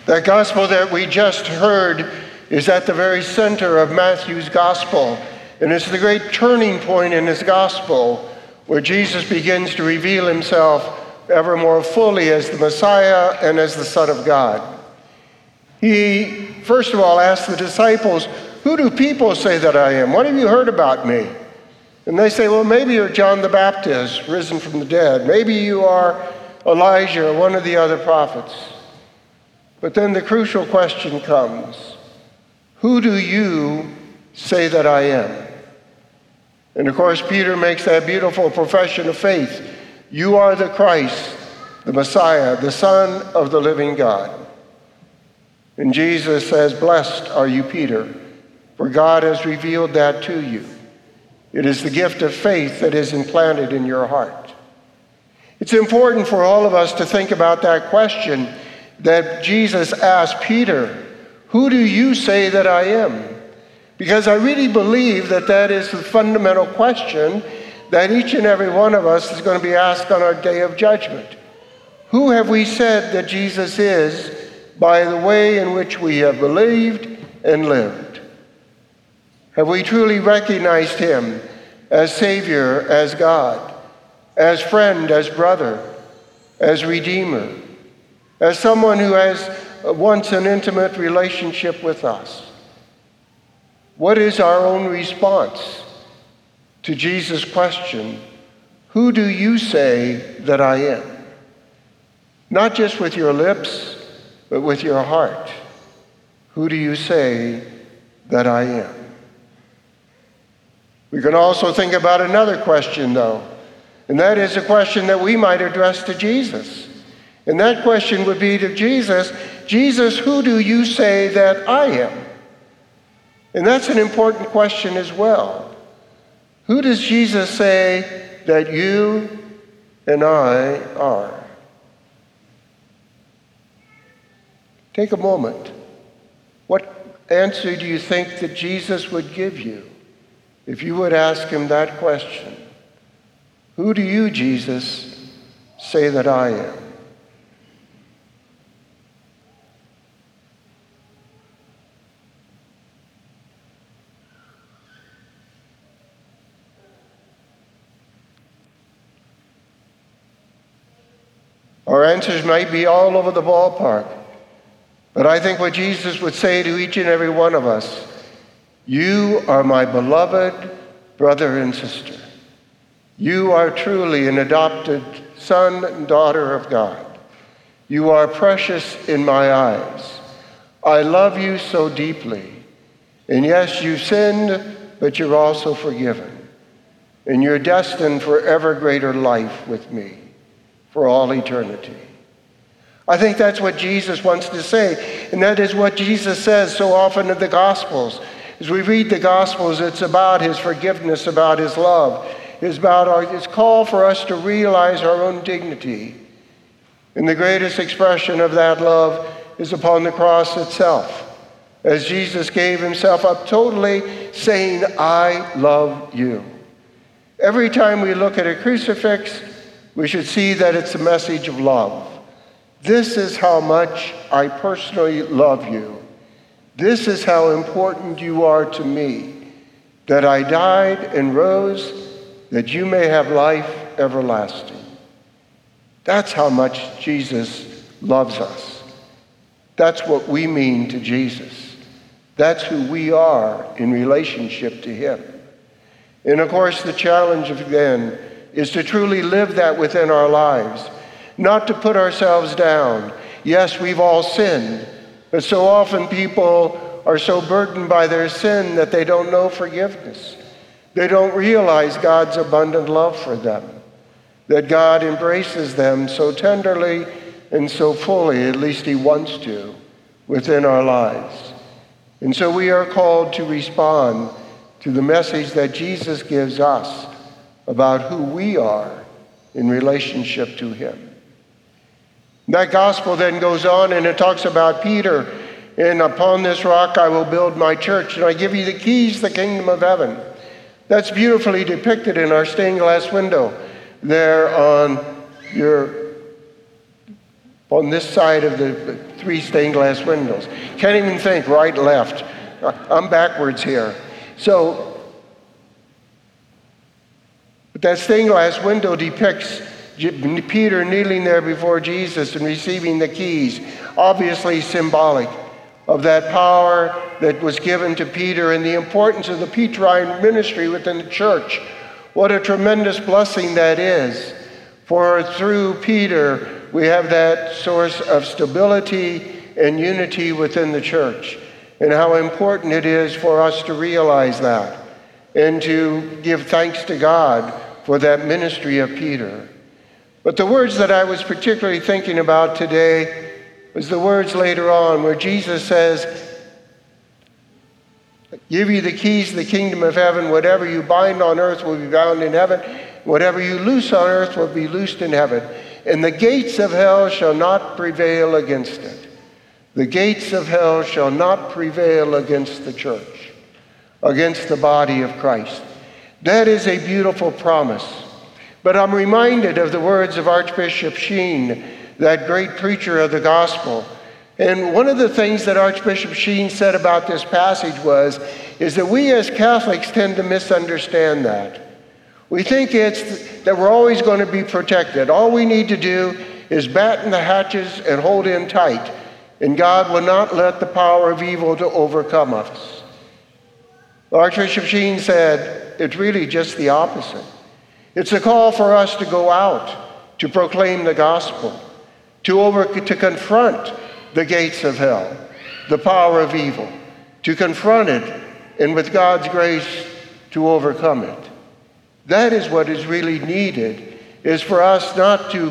That gospel that we just heard is at the very center of Matthew's gospel. And it's the great turning point in his gospel where Jesus begins to reveal himself ever more fully as the Messiah and as the Son of God. He, first of all, asked the disciples, "Who do people say that I am? What have you heard about me?" And they say, "Well, maybe you're John the Baptist, risen from the dead. Maybe you are Elijah, or one of the other prophets." But then the crucial question comes, "Who do you say that I am?" And of course, Peter makes that beautiful profession of faith. "You are the Christ, the Messiah, the Son of the living God." And Jesus says, "Blessed are you, Peter, for God has revealed that to you. It is the gift of faith that is implanted in your heart." It's important for all of us to think about that question that Jesus asked Peter, "Who do you say that I am?" Because I really believe that that is the fundamental question that each and every one of us is going to be asked on our day of judgment. Who have we said that Jesus is by the way in which we have believed and lived? Have we truly recognized him as Savior, as God, as friend, as brother, as Redeemer, as someone who has once an intimate relationship with us? What is our own response to Jesus' question, "Who do you say that I am?" Not just with your lips, but with your heart. Who do you say that I am? We can also think about another question, though, and that is a question that we might address to Jesus. And that question would be to Jesus, "Jesus, who do you say that I am?" And that's an important question as well. Who does Jesus say that you and I are? Take a moment. What answer do you think that Jesus would give you if you would ask him that question? Who do you, Jesus, say that I am? Our answers might be all over the ballpark, but I think what Jesus would say to each and every one of us, "You are my beloved brother and sister. You are truly an adopted son and daughter of God. You are precious in my eyes. I love you so deeply. And yes, you sinned, but you're also forgiven. And you're destined for ever greater life with me for all eternity." I think that's what Jesus wants to say. And that is what Jesus says so often in the Gospels. As we read the Gospels, it's about his forgiveness, about his love. It's about his call for us to realize our own dignity. And the greatest expression of that love is upon the cross itself, as Jesus gave himself up totally, saying, "I love you." Every time we look at a crucifix, we should see that it's a message of love. This is how much I personally love you. This is how important you are to me, that I died and rose, that you may have life everlasting. That's how much Jesus loves us. That's what we mean to Jesus. That's who we are in relationship to him. And of course, the challenge then is to truly live that within our lives, not to put ourselves down. Yes, we've all sinned, but so often people are so burdened by their sin that they don't know forgiveness. They don't realize God's abundant love for them, that God embraces them so tenderly and so fully, at least he wants to, within our lives. And so we are called to respond to the message that Jesus gives us about who we are in relationship to him. That gospel then goes on and it talks about Peter, and upon this rock I will build my church, and I give you the keys to the kingdom of heaven. That's beautifully depicted in our stained glass window there on your on this side of the 3 stained glass windows. Can't even think right, left. I'm backwards here. But that stained glass window depicts Peter kneeling there before Jesus and receiving the keys, obviously symbolic of that power that was given to Peter and the importance of the Petrine ministry within the church. What a tremendous blessing that is. For through Peter, we have that source of stability and unity within the church, and how important it is for us to realize that and to give thanks to God for that ministry of Peter. But the words that I was particularly thinking about today was the words later on where Jesus says, give you the keys to the kingdom of heaven. Whatever you bind on earth will be bound in heaven. Whatever you loose on earth will be loosed in heaven. And the gates of hell shall not prevail against it. The gates of hell shall not prevail against the church, against the body of Christ. That is a beautiful promise. But I'm reminded of the words of Archbishop Sheen, that great preacher of the gospel. And one of the things that Archbishop Sheen said about this passage is that we as Catholics tend to misunderstand that. We think it's that we're always going to be protected. All we need to do is batten the hatches and hold in tight, and God will not let the power of evil to overcome us. Archbishop Sheen said it's really just the opposite. It's a call for us to go out, to proclaim the gospel, to confront the gates of hell, the power of evil, to confront it, and with God's grace, to overcome it. That is what is really needed, is for us not to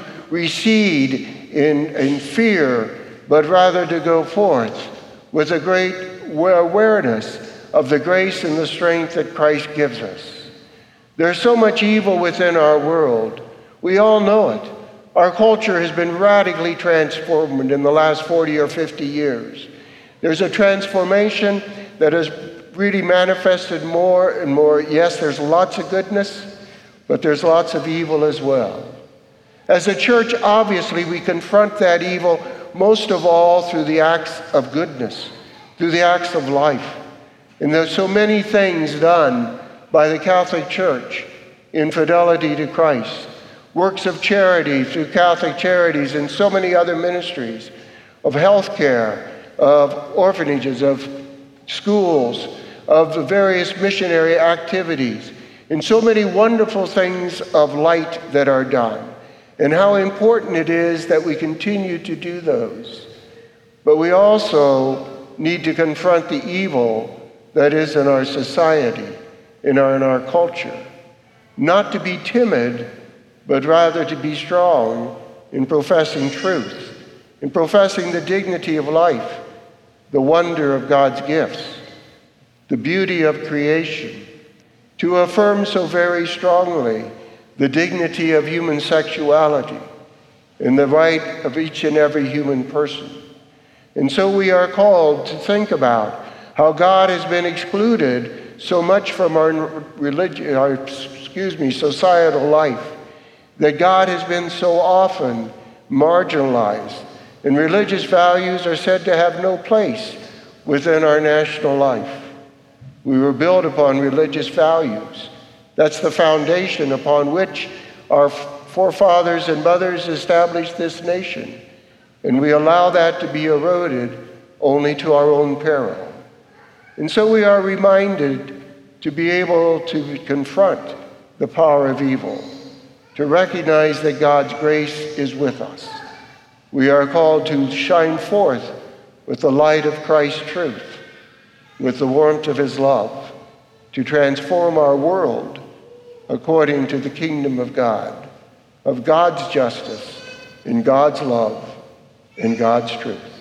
recede in fear, but rather to go forth with a great awareness of the grace and the strength that Christ gives us. There's so much evil within our world. We all know it. Our culture has been radically transformed in the last 40 or 50 years. There's a transformation that has really manifested more and more. Yes, there's lots of goodness, but there's lots of evil as well. As a church, obviously, we confront that evil most of all through the acts of goodness, through the acts of life. And there's so many things done by the Catholic Church in fidelity to Christ. Works of charity through Catholic Charities and so many other ministries, of health care, of orphanages, of schools, of the various missionary activities, and so many wonderful things of light that are done, and how important it is that we continue to do those. But we also need to confront the evil that is in our society, in our culture. Not to be timid, but rather to be strong in professing truth, in professing the dignity of life, the wonder of God's gifts, the beauty of creation, to affirm so very strongly the dignity of human sexuality and the right of each and every human person. And so we are called to think about how God has been excluded so much from our societal life, that God has been so often marginalized, and religious values are said to have no place within our national life. We were built upon religious values. That's the foundation upon which our forefathers and mothers established this nation, and we allow that to be eroded only to our own peril. And so we are reminded to be able to confront the power of evil, to recognize that God's grace is with us. We are called to shine forth with the light of Christ's truth, with the warmth of his love, to transform our world according to the kingdom of God, of God's justice, and God's love, and God's truth.